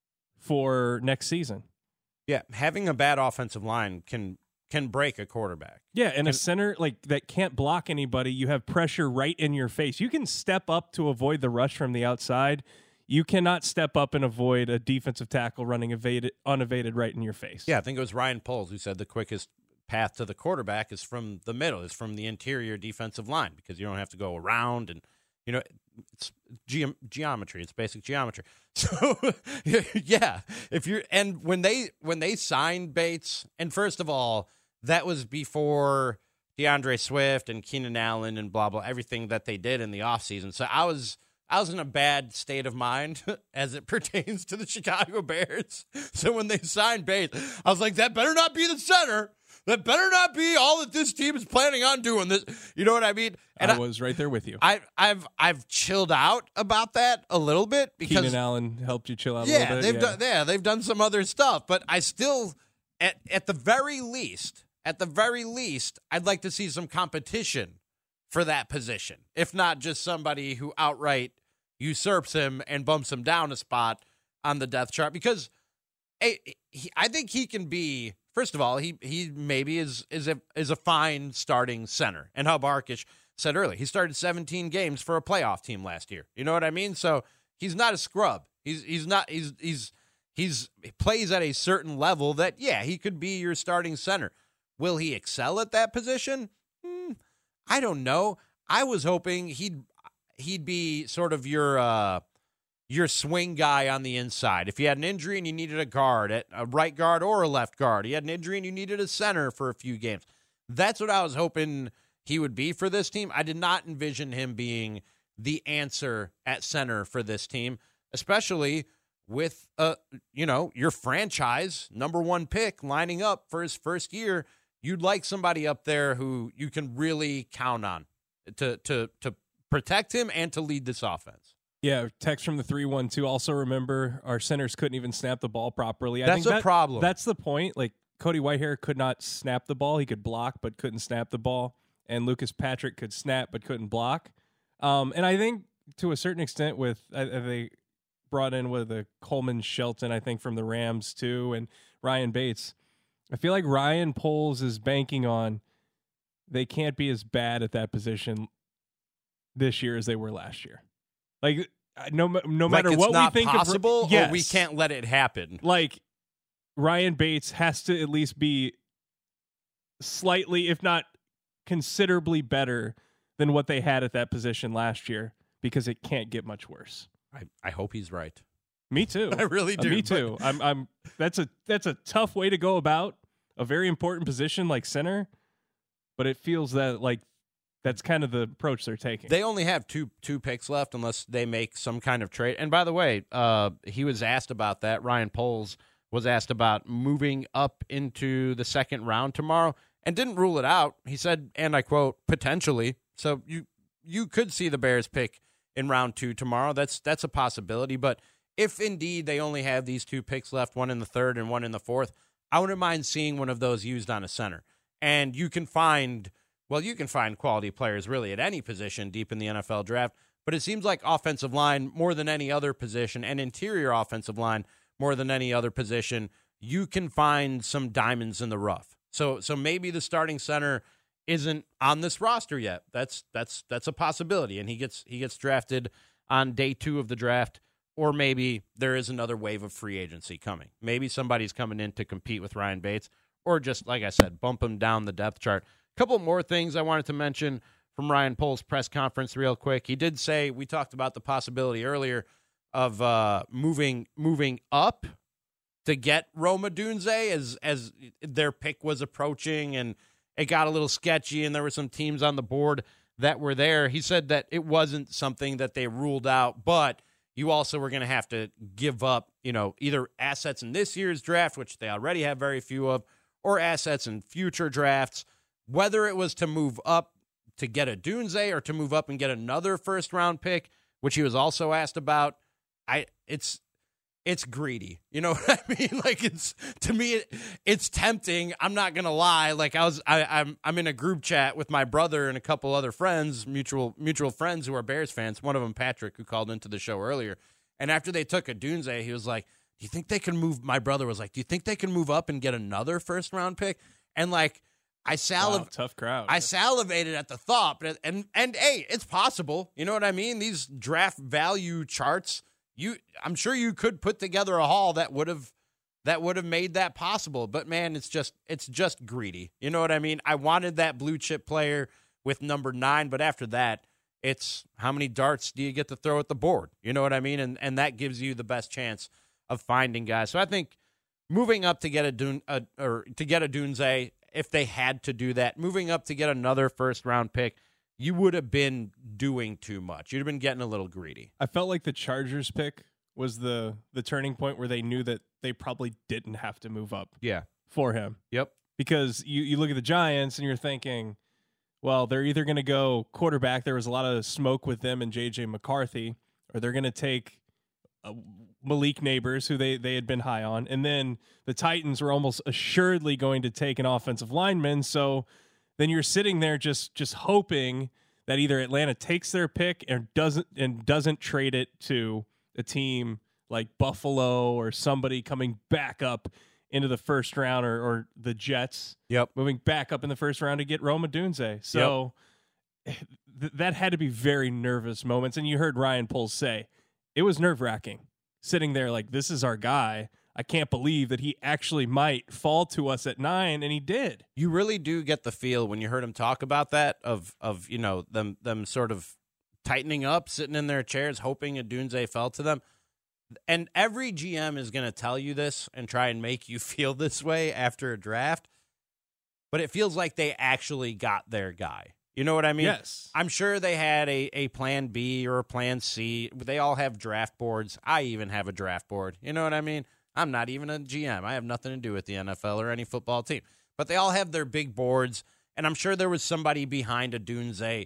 U: for next season.
E: Yeah, having a bad offensive line can break a quarterback.
U: Yeah, and a center like that can't block anybody. You have pressure right in your face. You can step up to avoid the rush from the outside. You cannot step up and avoid a defensive tackle running unevaded right in your face.
E: Yeah, I think it was Ryan Poles who said the quickest path to the quarterback is from the middle, is from the interior defensive line, because you don't have to go around and, it's geometry. It's basic geometry. So, yeah, when they signed Bates, and first of all, that was before DeAndre Swift and Keenan Allen and blah, blah, everything that they did in the offseason. So I was in a bad state of mind as it pertains to the Chicago Bears. So when they signed Bates, I was like, that better not be the center. That better not be all that this team is planning on doing. This, you know what I mean?
U: And I was right there with you.
E: I've chilled out about that a little bit because
U: Keenan Allen helped you chill out a little bit.
E: They've done some other stuff, but I still, at the very least, I'd like to see some competition for that position, if not just somebody who outright usurps him and bumps him down a spot on the depth chart. Because I think he can be. First of all, he maybe is a fine starting center. And Hub Arkish said earlier, he started 17 games for a playoff team last year. You know what I mean? So he's not a scrub. He plays at a certain level that, yeah, he could be your starting center. Will he excel at that position? I don't know. I was hoping he'd be sort of your swing guy on the inside. If you had an injury and you needed a guard, a right guard or a left guard, you had an injury and you needed a center for a few games. That's what I was hoping he would be for this team. I did not envision him being the answer at center for this team, especially with your franchise number 1 pick lining up for his first year. You'd like somebody up there who you can really count on to protect him and to lead this offense.
U: Yeah, text from the 312. Also remember, our centers couldn't even snap the ball properly.
E: That's a problem.
U: That's the point. Like, Cody Whitehair could not snap the ball. He could block, but couldn't snap the ball. And Lucas Patrick could snap, but couldn't block. And I think to a certain extent they brought in with a Coleman Shelton, I think, from the Rams too, and Ryan Bates. I feel like Ryan Poles is banking on they can't be as bad at that position this year as they were last year. Like, no matter what we think
E: possible,
U: of, yes,
E: or we can't let it happen.
U: Like, Ryan Bates has to at least be slightly, if not considerably better than what they had at that position last year, because it can't get much worse.
E: I hope he's right.
U: Me too.
E: I really do.
U: Me too. I'm that's a tough way to go about a very important position like center, but it feels that like that's kind of the approach they're taking.
E: They only have two picks left unless they make some kind of trade. And by the way, he was asked about that. Ryan Poles was asked about moving up into the second round tomorrow and didn't rule it out. He said, and I quote, potentially. So you could see the Bears pick in round 2 tomorrow. That's a possibility. But if indeed they only have these 2 picks left, one in the 3rd and one in the 4th, I wouldn't mind seeing one of those used on a center. And you can find quality players really at any position deep in the NFL draft, but it seems like offensive line more than any other position, and interior offensive line more than any other position, you can find some diamonds in the rough. So maybe the starting center isn't on this roster yet. That's a possibility, and he gets drafted on day 2 of the draft, or maybe there is another wave of free agency coming. Maybe somebody's coming in to compete with Ryan Bates, or just, like I said, bump him down the depth chart. Couple more things I wanted to mention from Ryan Poles' press conference real quick. He did say, we talked about the possibility earlier of moving up to get Rome Odunze as their pick was approaching and it got a little sketchy and there were some teams on the board that were there. He said that it wasn't something that they ruled out, but you also were going to have to give up, either assets in this year's draft, which they already have very few of, or assets in future drafts. Whether it was to move up to get Odunze or to move up and get another first-round pick, which he was also asked about, it's greedy. You know what I mean? Like, to me, it's tempting. I'm not gonna lie. Like, I'm in a group chat with my brother and a couple other friends, mutual friends who are Bears fans. One of them, Patrick, who called into the show earlier. And after they took Odunze, he was like, "Do you think they can move?" My brother was like, "Do you think they can move up and get another first-round pick?" And like,
U: tough crowd.
E: I salivated at the thought, but and hey, it's possible. You know what I mean? These draft value charts, I'm sure you could put together a haul that would have made that possible. But man, it's just greedy. You know what I mean? I wanted that blue chip player with number 9, but after that, it's how many darts do you get to throw at the board? You know what I mean? And that gives you the best chance of finding guys. So I think moving up to get Odunze, if they had to do that, moving up to get another first-round pick, you would have been doing too much. You'd have been getting a little greedy.
U: I felt like the Chargers pick was the turning point where they knew that they probably didn't have to move up for him.
E: Yep.
U: Because you look at the Giants and you're thinking, well, they're either going to go quarterback. There was a lot of smoke with them and J.J. McCarthy, or they're going to take Malik Neighbors, who they had been high on. And then the Titans were almost assuredly going to take an offensive lineman. So then you're sitting there just hoping that either Atlanta takes their pick and doesn't trade it to a team like Buffalo or somebody coming back up into the first round, or the Jets moving back up in the first round to get Rome Odunze. So that had to be very nervous moments. And you heard Ryan Poles say, it was nerve-wracking sitting there like, this is our guy. I can't believe that he actually might fall to us at 9, and he did.
E: You really do get the feel when you heard him talk about that of them sort of tightening up, sitting in their chairs, hoping Odunze fell to them. And every GM is going to tell you this and try and make you feel this way after a draft, but it feels like they actually got their guy. You know what I mean?
U: Yes.
E: I'm sure they had a plan B or a plan C. They all have draft boards. I even have a draft board. You know what I mean? I'm not even a GM. I have nothing to do with the NFL or any football team. But they all have their big boards, and I'm sure there was somebody behind Odunze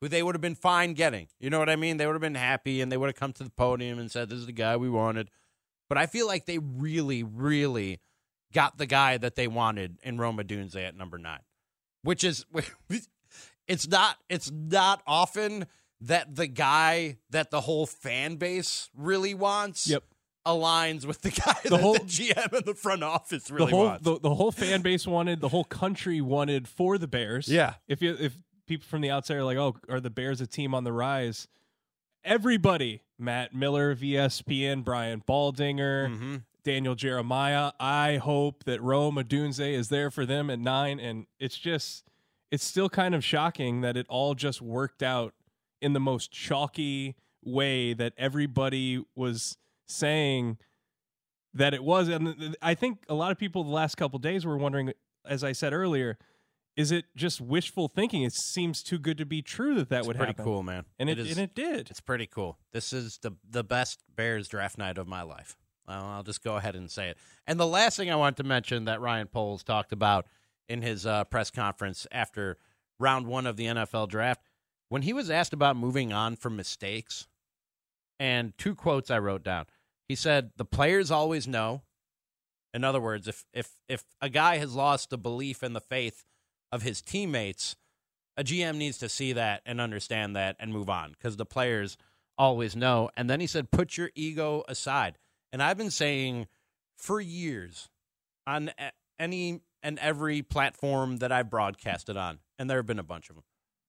E: who they would have been fine getting. You know what I mean? They would have been happy, and they would have come to the podium and said, this is the guy we wanted. But I feel like they really, really got the guy that they wanted in Rome Odunze at number 9, which is it's not often that the guy that the whole fan base really wants aligns with the guy that the GM in the front office really wants.
U: The whole fan base wanted, the whole country wanted for the Bears.
E: Yeah.
U: If people from the outside are like, oh, are the Bears a team on the rise? Everybody, Matt Miller of ESPN, Brian Baldinger, Daniel Jeremiah, I hope that Rome Odunze is there for them at 9. And it's still kind of shocking that it all just worked out in the most chalky way that everybody was saying that it was. And I think a lot of people the last couple of days were wondering, as I said earlier, is it just wishful thinking? It seems too good to be true that would happen.
E: It's pretty cool, man.
U: And it did.
E: It's pretty cool. This is the best Bears draft night of my life. I'll just go ahead and say it. And the last thing I want to mention that Ryan Poles talked about in his press conference after round 1 of the NFL draft, when he was asked about moving on from mistakes, and 2 quotes I wrote down. He said, the players always know. In other words, if a guy has lost the belief and the faith of his teammates, a GM needs to see that and understand that and move on, because the players always know. And then he said, put your ego aside. And I've been saying for years on any and every platform that I've broadcasted on, and there have been a bunch of them,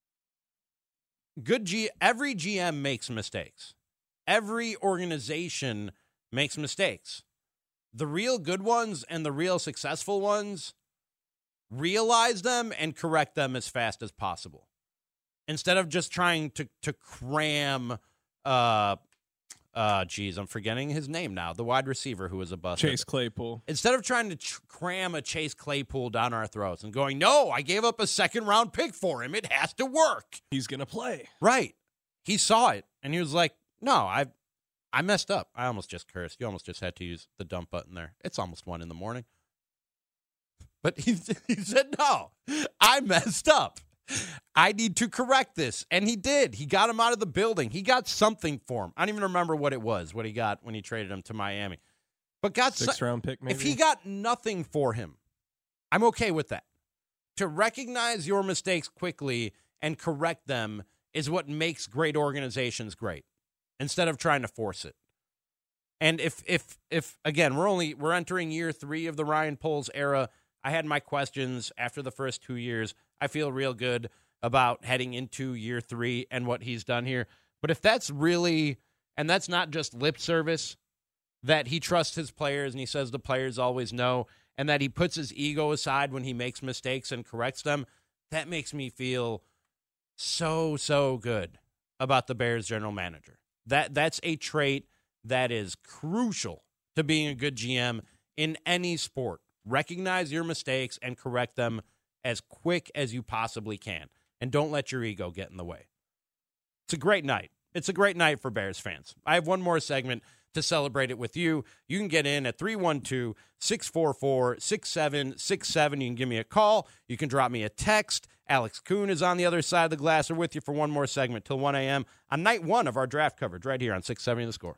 E: every GM makes mistakes. Every organization makes mistakes. The real good ones and the real successful ones realize them and correct them as fast as possible, instead of just trying to cram. I'm forgetting his name now. The wide receiver who was a bust.
U: Chase Claypool.
E: Instead of trying to cram a Chase Claypool down our throats and going, no, I gave up a 2nd-round pick for him. It has to work.
U: He's gonna play.
E: Right. He saw it and he was like, no, I messed up. I almost just cursed. You almost just had to use the dump button there. It's almost 1 a.m. But he said, no, I messed up. I need to correct this. And he did. He got him out of the building. He got something for him. I don't even remember what it was, what he got when he traded him to Miami. But got
U: 6th-round pick, maybe?
E: If he got nothing for him, I'm okay with that. To recognize your mistakes quickly and correct them is what makes great organizations great, instead of trying to force it. And if again, we're entering year 3 of the Ryan Poles era. I had my questions after the first 2 years. I feel real good about heading into year 3 and what he's done here. But if that's really, and that's not just lip service, that he trusts his players and he says the players always know, and that he puts his ego aside when he makes mistakes and corrects them, that makes me feel so good about the Bears general manager. That's a trait that is crucial to being a good GM in any sport. Recognize your mistakes and correct them as quick as you possibly can. And don't let your ego get in the way. It's a great night. It's a great night for Bears fans. I have one more segment to celebrate it with you. You can get in at 312-644-6767. You can give me a call. You can drop me a text. Alex Kuhn is on the other side of the glass. We're with you for one more segment till 1 a.m. on night 1 of our draft coverage right here on 670 The Score.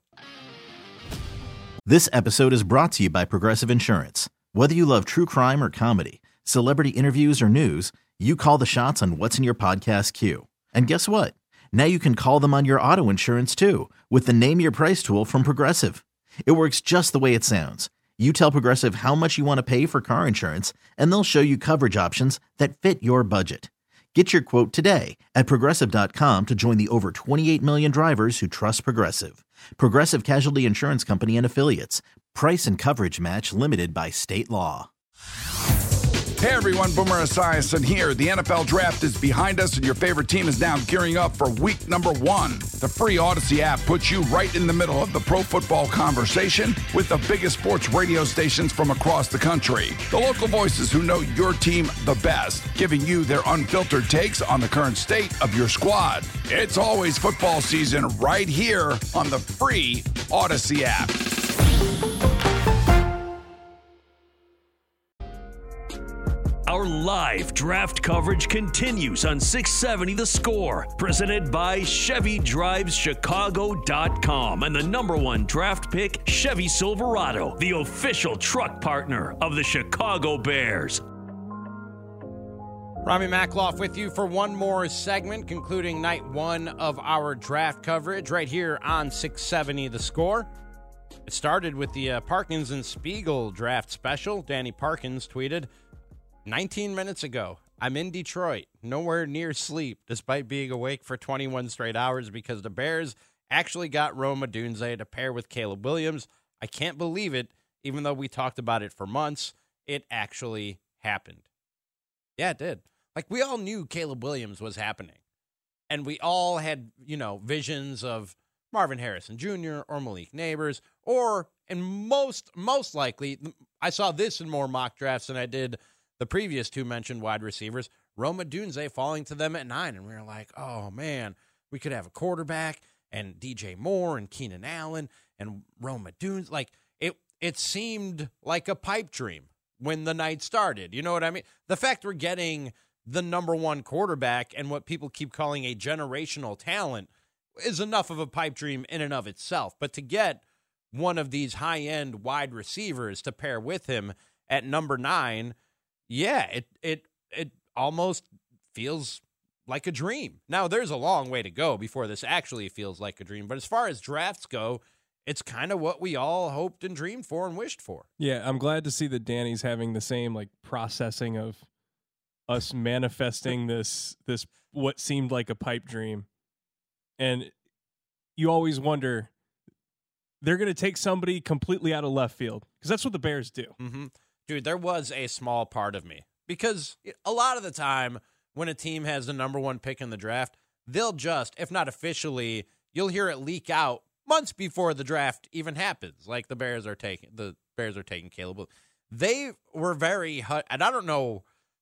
L: This episode is brought to you by Progressive Insurance. Whether you love true crime or comedy, celebrity interviews or news, you call the shots on what's in your podcast queue. And guess what? Now you can call them on your auto insurance too with the Name Your Price tool from Progressive. It works just the way it sounds. You tell Progressive how much you want to pay for car insurance, and they'll show you coverage options that fit your budget. Get your quote today at Progressive.com to join the over 28 million drivers who trust Progressive. Progressive Casualty Insurance Company and Affiliates. Price and coverage match limited by state law.
V: Hey everyone, Boomer Esiason here. The NFL Draft is behind us and your favorite team is now gearing up for week number 1. The free Odyssey app puts you right in the middle of the pro football conversation with the biggest sports radio stations from across the country. The local voices who know your team the best, giving you their unfiltered takes on the current state of your squad. It's always football season right here on the free Odyssey app.
D: Our live draft coverage continues on 670 The Score, presented by ChevyDrivesChicago.com and the #1 draft pick, Chevy Silverado, the official truck partner of the Chicago Bears.
E: Rami Makloff with you for one more segment, concluding night one of our draft coverage right here on 670 The Score. It started with the Parkins and Spiegel draft special. Danny Parkins tweeted, 19 minutes ago, I'm in Detroit, nowhere near sleep, despite being awake for 21 straight hours because the Bears actually got Rome Odunze to pair with Caleb Williams. I can't believe it, even though we talked about it for months. It actually happened. Yeah, it did. Like, we all knew Caleb Williams was happening. And we all had, visions of Marvin Harrison Jr. or Malik Neighbors, or, and most likely, I saw this in more mock drafts than I did the previous two mentioned wide receivers, Rome Odunze falling to them at 9. And we were like, oh, man, we could have a quarterback and DJ Moore and Keenan Allen and Rome Odunze. Like, it seemed like a pipe dream when the night started. You know what I mean? The fact we're getting the #1 quarterback and what people keep calling a generational talent is enough of a pipe dream in and of itself. But to get one of these high-end wide receivers to pair with him at number 9, yeah, it almost feels like a dream. Now, there's a long way to go before this actually feels like a dream. But as far as drafts go, it's kind of what we all hoped and dreamed for and wished for.
U: Yeah, I'm glad to see that Danny's having the same processing of us manifesting this what seemed like a pipe dream. And you always wonder, they're going to take somebody completely out of left field, because that's what the Bears do.
E: Mm-hmm. Dude, there was a small part of me, because a lot of the time when a team has the number 1 pick in the draft, they'll just, if not officially, you'll hear it leak out months before the draft even happens. Like the Bears are taking Caleb. They were very, and I don't know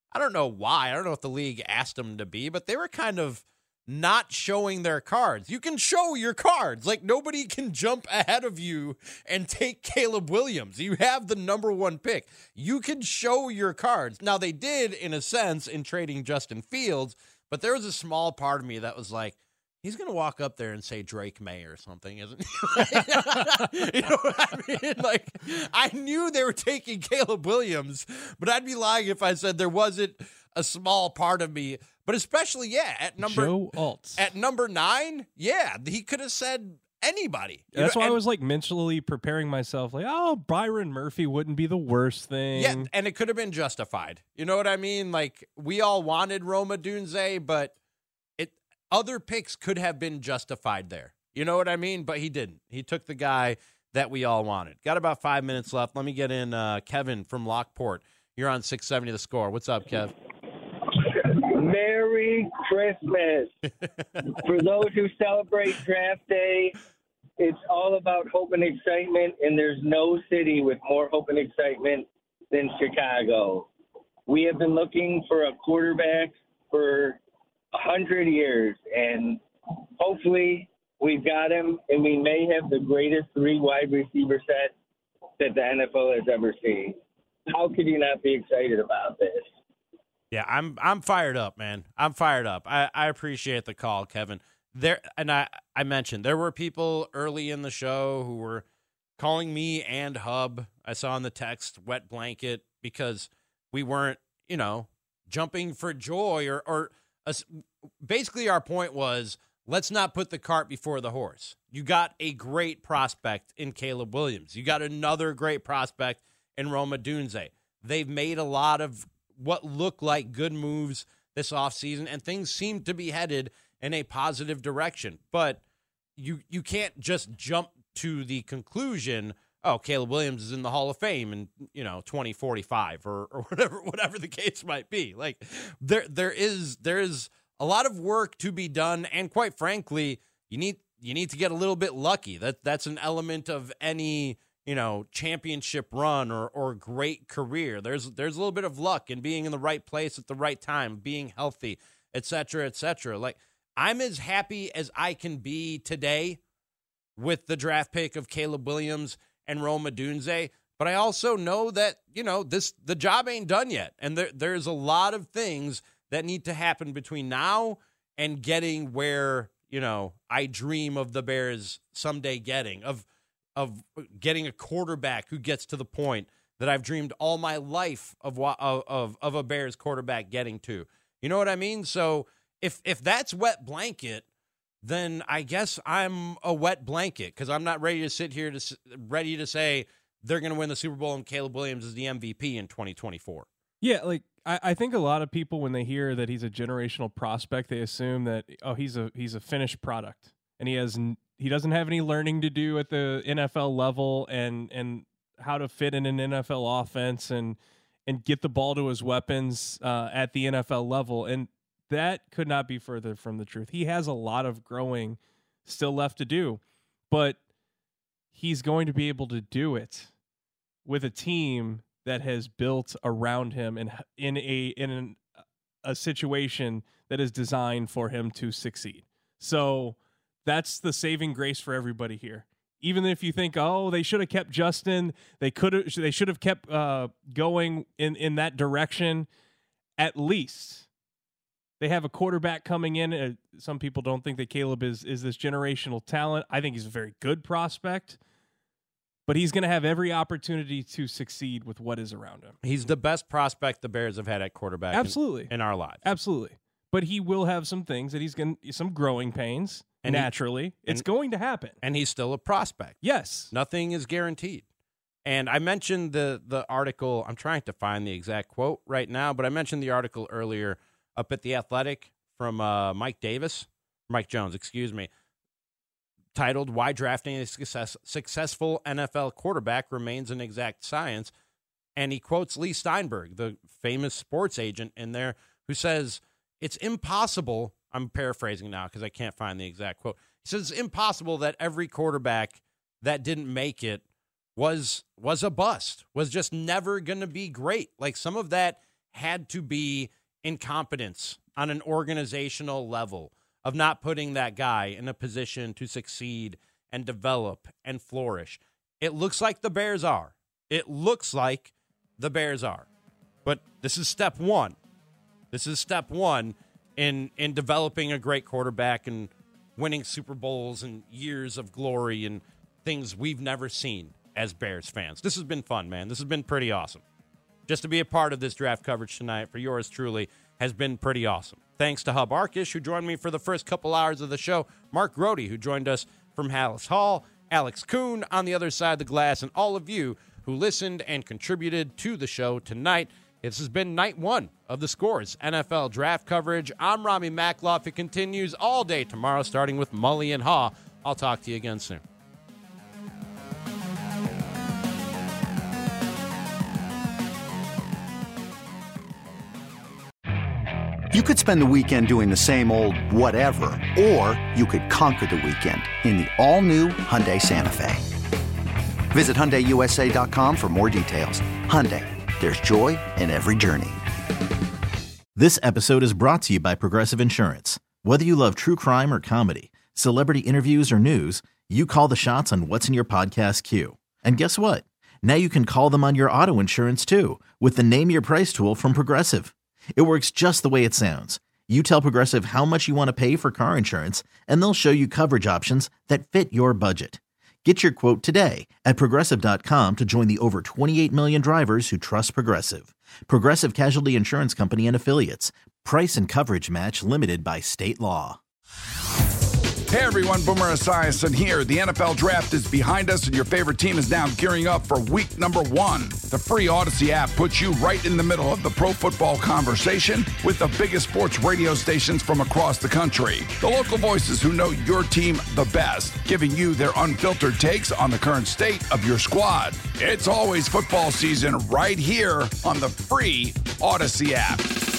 E: why. I don't know if the league asked them to be, but they were kind of not showing their cards. You can show your cards. Like, nobody can jump ahead of you and take Caleb Williams. You have the #1 pick. You can show your cards. Now, they did, in a sense, in trading Justin Fields, but there was a small part of me that was like, he's going to walk up there and say Drake May or something, isn't he? You know what I mean? Like, I knew they were taking Caleb Williams, but I'd be lying if I said there wasn't a small part of me. But especially, at
U: Joe Alt.
E: At number 9, he could have said anybody.
U: That's why I was mentally preparing myself, Byron Murphy wouldn't be the worst thing.
E: Yeah, and it could have been justified. You know what I mean? Like, we all wanted Rome Odunze, but other picks could have been justified there. You know what I mean? But he didn't. He took the guy that we all wanted. Got about 5 minutes left. Let me get in Kevin from Lockport. You're on 670 The Score. What's up, Kev?
G: Merry Christmas. For those who celebrate draft day, it's all about hope and excitement, and there's no city with more hope and excitement than Chicago. We have been looking for a quarterback for 100 years, and hopefully we've got him, and we may have the greatest 3 wide receiver set that the NFL has ever seen. How could you not be excited about this?
E: Yeah, I'm fired up, man. I'm fired up. I appreciate the call, Kevin. I mentioned there were people early in the show who were calling me and Hub. I saw in the text wet blanket because we weren't, jumping for joy or basically our point was, let's not put the cart before the horse. You got a great prospect in Caleb Williams. You got another great prospect in Rome Odunze. They've made a lot of what look like good moves this offseason, and things seem to be headed in a positive direction. But you can't just jump to the conclusion, oh, Caleb Williams is in the Hall of Fame in 2045 or whatever the case might be. Like there is a lot of work to be done, and quite frankly, you need to get a little bit lucky. That's an element of any championship run or great career. There's a little bit of luck in being in the right place at the right time, being healthy, et cetera, et cetera. Like, I'm as happy as I can be today with the draft pick of Caleb Williams and Rome Odunze, But I also know that, the job ain't done yet. And there's a lot of things that need to happen between now and getting where, I dream of the Bears someday getting, of getting a quarterback who gets to the point that I've dreamed all my life of a Bears quarterback getting to. You know what I mean? So if that's wet blanket, then I guess I'm a wet blanket because I'm not ready to sit here ready to say they're going to win the Super Bowl and Caleb Williams is the MVP in 2024.
U: Yeah, I think a lot of people, when they hear that he's a generational prospect, they assume that, he's a finished product and he doesn't have any learning to do at the NFL level and how to fit in an NFL offense and get the ball to his weapons at the NFL level. And that could not be further from the truth. He has a lot of growing still left to do, but he's going to be able to do it with a team that has built around him and in a situation that is designed for him to succeed. So that's the saving grace for everybody here. Even if you think, they should have kept Justin, they should have kept going in that direction. At least they have a quarterback coming in. Some people don't think that Caleb is this generational talent. I think he's a very good prospect. But he's going to have every opportunity to succeed with what is around him.
E: He's the best prospect the Bears have had at quarterback
U: Absolutely.
E: in our lives.
U: Absolutely. But he will have some things that he's going to, some growing pains, and naturally. It's going to happen.
E: And he's still a prospect.
U: Yes.
E: Nothing is guaranteed. And I mentioned the article. I'm trying to find the exact quote right now, but I mentioned the article earlier up at The Athletic from Mike Jones, titled, "Why Drafting a Successful NFL Quarterback Remains an Exact Science." And he quotes Lee Steinberg, the famous sports agent in there, who says, it's impossible, I'm paraphrasing now because I can't find the exact quote. He says it's impossible that every quarterback that didn't make it was a bust, was just never going to be great. Like, some of that had to be incompetence on an organizational level, of not putting that guy in a position to succeed and develop and flourish. It looks like the Bears are. But this is step one. This is step one in developing a great quarterback and winning Super Bowls and years of glory and things we've never seen as Bears fans. This has been fun, man. This has been pretty awesome. Just to be a part of this draft coverage tonight for yours truly has been pretty awesome. Thanks to Hub Arkish, who joined me for the first couple hours of the show, Mark Grody, who joined us from Hallis Hall, Alex Kuhn on the other side of the glass, and all of you who listened and contributed to the show tonight. This has been night one of the Scores NFL draft coverage. I'm Rami Makloff. It continues all day tomorrow, starting with Mully and Haw. I'll talk to you again soon.
A: You could spend the weekend doing the same old whatever, or you could conquer the weekend in the all-new Hyundai Santa Fe. Visit HyundaiUSA.com for more details. Hyundai, there's joy in every journey.
L: This episode is brought to you by Progressive Insurance. Whether you love true crime or comedy, celebrity interviews or news, you call the shots on what's in your podcast queue. And guess what? Now you can call them on your auto insurance too, with the Name Your Price tool from Progressive. It works just the way it sounds. You tell Progressive how much you want to pay for car insurance, and they'll show you coverage options that fit your budget. Get your quote today at Progressive.com to join the over 28 million drivers who trust Progressive. Progressive Casualty Insurance Company and Affiliates. Price and coverage match limited by state law.
V: Hey everyone, Boomer Esiason here. The NFL Draft is behind us and your favorite team is now gearing up for week number 1. The free Odyssey app puts you right in the middle of the pro football conversation with the biggest sports radio stations from across the country. The local voices who know your team the best, giving you their unfiltered takes on the current state of your squad. It's always football season right here on the free Odyssey app.